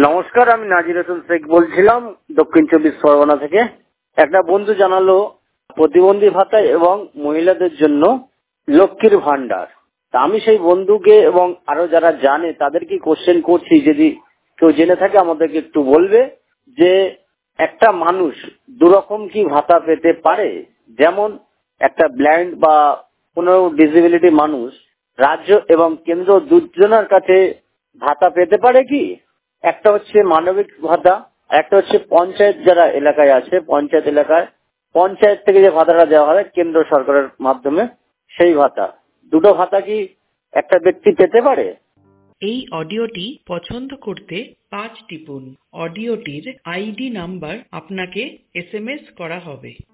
নমস্কার, আমি নাজির হোসেন শেখ বলছিলাম দক্ষিণ 24 পরগনা থেকে। একটা বন্ধু জানালো প্রতিবন্ধী ভাতা এবং মহিলাদের জন্য লক্ষ্মীর ভান্ডার। তা আমি সেই বন্ধুকে এবং আরো যারা জানে তাদেরকে কোশ্চেন করছি, যদি কেউ জেনে থাকে আমাদেরকে একটু বলবে যে একটা মানুষ দুরকম কি ভাতা পেতে পারে। যেমন একটা ব্লাইন্ড বা কোনো ডিসেবিলিটি মানুষ রাজ্য এবং কেন্দ্র দুজনের কাছে ভাতা পেতে পারে কি? একটা হচ্ছে মানবিক ভাতা, একটা হচ্ছে পঞ্চায়েত যারা এলাকায় আছে, পঞ্চায়েত এলাকায় পঞ্চায়েত থেকে যে ভাতাটা দেওয়া হয় কেন্দ্র সরকারের মাধ্যমে, সেই ভাতা। দুটো ভাতা কি একটা ব্যক্তি পেতে পারে? এই অডিওটি পছন্দ করতে 5 টিপুন। অডিওটির আইডি নাম্বার আপনাকে SMS করা হবে।